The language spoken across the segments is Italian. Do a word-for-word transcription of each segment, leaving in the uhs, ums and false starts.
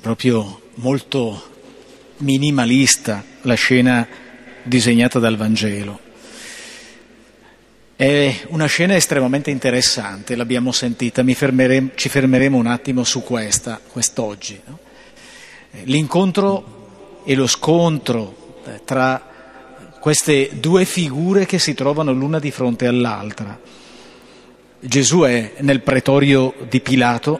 proprio molto minimalista la scena disegnata dal Vangelo. È una scena estremamente interessante, l'abbiamo sentita, mi fermeremo, ci fermeremo un attimo su questa, quest'oggi. No? L'incontro e lo scontro tra queste due figure che si trovano l'una di fronte all'altra. Gesù è nel pretorio di Pilato,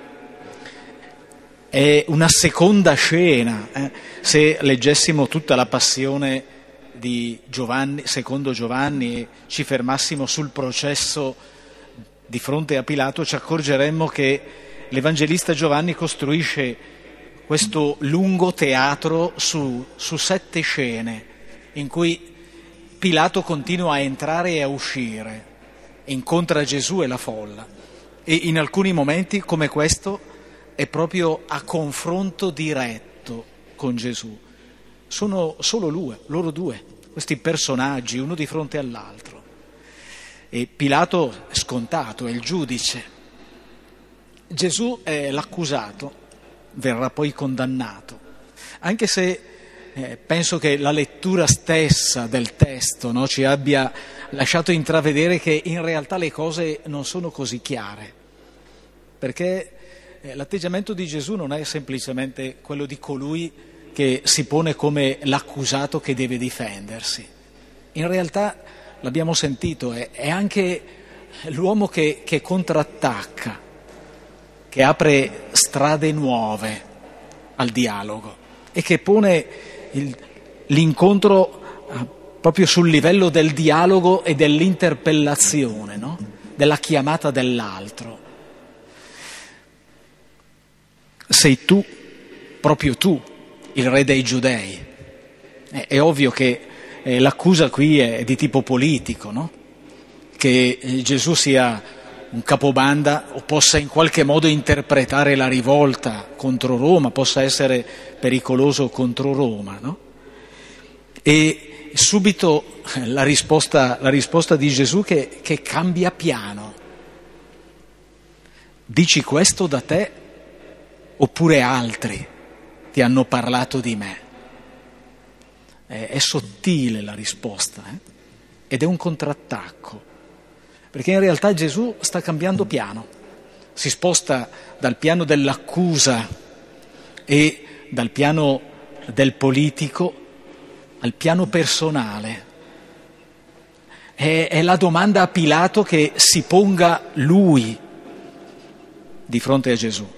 è una seconda scena, eh? Se leggessimo tutta la passione di Giovanni, secondo Giovanni, e ci fermassimo sul processo di fronte a Pilato, ci accorgeremmo che l'Evangelista Giovanni costruisce questo lungo teatro su, su sette scene in cui Pilato continua a entrare e a uscire, incontra Gesù e la folla, e in alcuni momenti come questo è proprio a confronto diretto con Gesù. Sono solo lui, loro due, questi personaggi, uno di fronte all'altro. E Pilato è scontato, è il giudice. Gesù è l'accusato, verrà poi condannato. Anche se eh, penso che la lettura stessa del testo, no, ci abbia lasciato intravedere che in realtà le cose non sono così chiare, perché eh, l'atteggiamento di Gesù non è semplicemente quello di colui che si pone come l'accusato che deve difendersi. In realtà, l'abbiamo sentito, è, è anche l'uomo che, che contrattacca, che apre strade nuove al dialogo e che pone il, l'incontro proprio sul livello del dialogo e dell'interpellazione, no? Della chiamata dell'altro. Sei tu, proprio tu, il re dei Giudei. È, è ovvio che eh, l'accusa qui è di tipo politico, no? Che eh, Gesù sia un capobanda o possa in qualche modo interpretare la rivolta contro Roma, possa essere pericoloso contro Roma, no? E subito la risposta, la risposta di Gesù che, che cambia piano. Dici questo da te oppure altri ti hanno parlato di me? È, è sottile la risposta, eh? Ed è un contrattacco, perché in realtà Gesù sta cambiando piano, si sposta dal piano dell'accusa e dal piano del politico al piano personale. È, è la domanda a Pilato che si ponga lui di fronte a Gesù.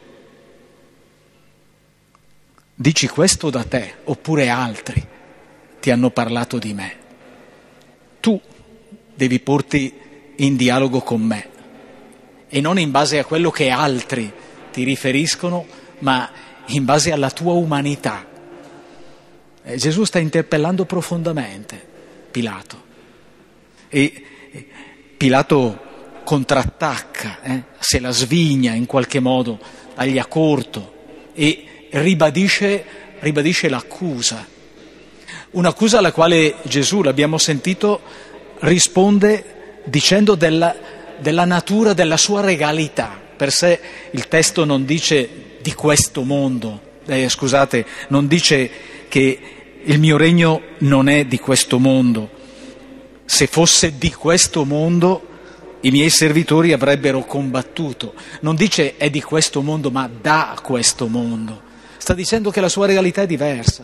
Dici questo da te, oppure altri ti hanno parlato di me? Tu devi porti in dialogo con me, e non in base a quello che altri ti riferiscono, ma in base alla tua umanità. Eh, Gesù sta interpellando profondamente Pilato, e Pilato contrattacca, eh, se la svigna in qualche modo, taglia corto e ribadisce, ribadisce l'accusa. Un'accusa alla quale Gesù, l'abbiamo sentito, risponde dicendo della, della natura della sua regalità. Per sé il testo non dice di questo mondo, eh, scusate, non dice che il mio regno non è di questo mondo. Se fosse di questo mondo, i miei servitori avrebbero combattuto. Non dice è di questo mondo, ma da questo mondo. Sta dicendo che la sua realità è diversa.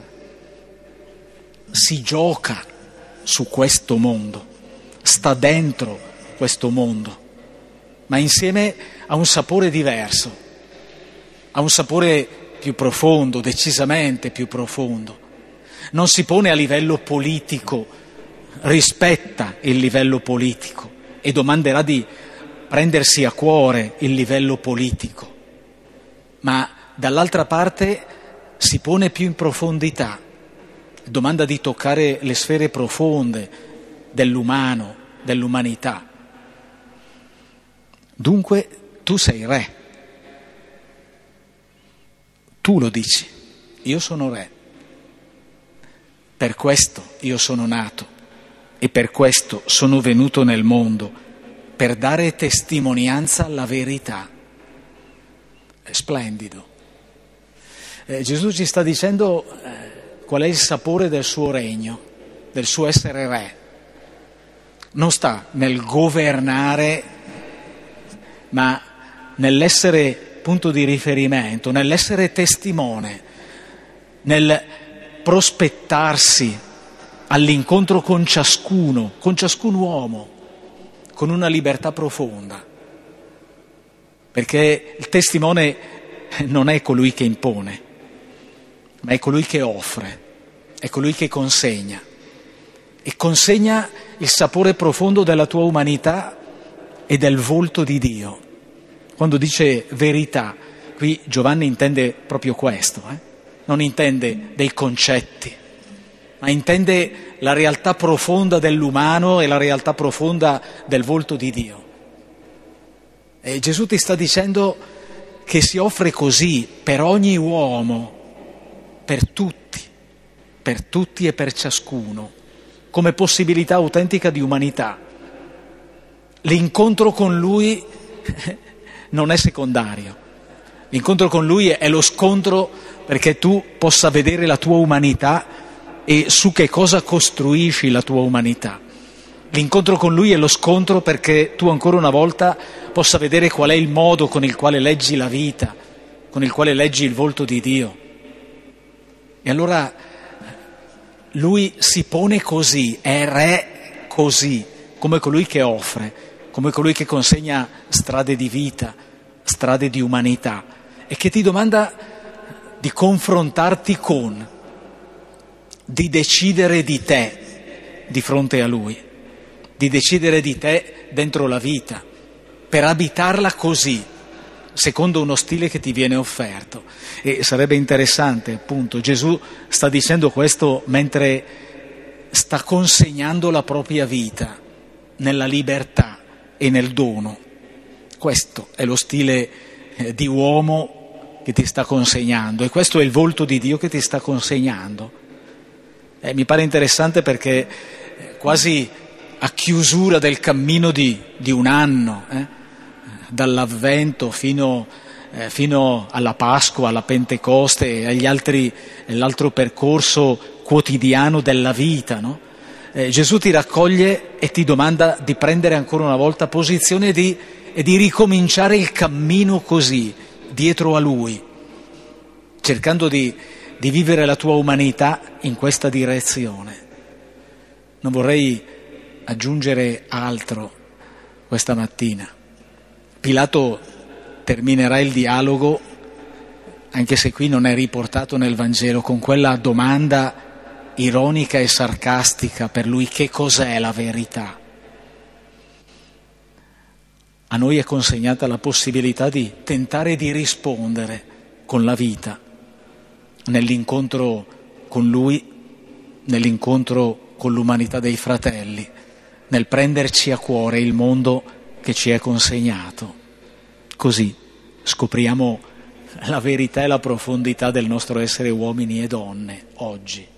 Si gioca su questo mondo, sta dentro questo mondo, ma insieme a un sapore diverso, ha un sapore più profondo, decisamente più profondo. Non si pone a livello politico, rispetta il livello politico e domanderà di prendersi a cuore il livello politico, ma dall'altra parte si pone più in profondità, domanda di toccare le sfere profonde dell'umano, dell'umanità. Dunque tu sei re, tu lo dici, io sono re, per questo io sono nato e per questo sono venuto nel mondo, per dare testimonianza alla verità. È splendido. Eh, Gesù ci sta dicendo eh, qual è il sapore del suo regno, del suo essere re. Non sta nel governare, ma nell'essere punto di riferimento, nell'essere testimone, nel prospettarsi all'incontro con ciascuno, con ciascun uomo, con una libertà profonda. Perché il testimone non è colui che impone, ma è colui che offre, è colui che consegna. E consegna il sapore profondo della tua umanità e del volto di Dio. Quando dice verità, qui Giovanni intende proprio questo, eh? Non intende dei concetti, ma intende la realtà profonda dell'umano e la realtà profonda del volto di Dio. E Gesù ti sta dicendo che si offre così per ogni uomo, per tutti, per tutti e per ciascuno, come possibilità autentica di umanità. L'incontro con Lui non è secondario, l'incontro con Lui è lo scontro perché tu possa vedere la tua umanità e su che cosa costruisci la tua umanità. L'incontro con Lui è lo scontro perché tu ancora una volta possa vedere qual è il modo con il quale leggi la vita, con il quale leggi il volto di Dio. E allora Lui si pone così, è re così, come colui che offre, come colui che consegna strade di vita, strade di umanità, e che ti domanda di confrontarti con, di decidere di te di fronte a Lui, di decidere di te dentro la vita, per abitarla così, secondo uno stile che ti viene offerto. E sarebbe interessante, appunto, Gesù sta dicendo questo mentre sta consegnando la propria vita nella libertà e nel dono. Questo è lo stile eh, di uomo che ti sta consegnando, e questo è il volto di Dio che ti sta consegnando. Eh, mi pare interessante perché eh, quasi a chiusura del cammino di, di un anno, eh, dall'Avvento fino, eh, fino alla Pasqua, alla Pentecoste e agli altri, l'altro percorso quotidiano della vita, no? Eh, Gesù ti raccoglie e ti domanda di prendere ancora una volta posizione di, e di ricominciare il cammino così, dietro a Lui, cercando di, di vivere la tua umanità in questa direzione. Non vorrei aggiungere altro questa mattina. Pilato terminerà il dialogo, anche se qui non è riportato nel Vangelo, con quella domanda ironica e sarcastica per lui: che cos'è la verità? A noi è consegnata la possibilità di tentare di rispondere con la vita, nell'incontro con Lui, nell'incontro con l'umanità dei fratelli, nel prenderci a cuore il mondo che ci è consegnato. Così scopriamo la verità e la profondità del nostro essere uomini e donne oggi.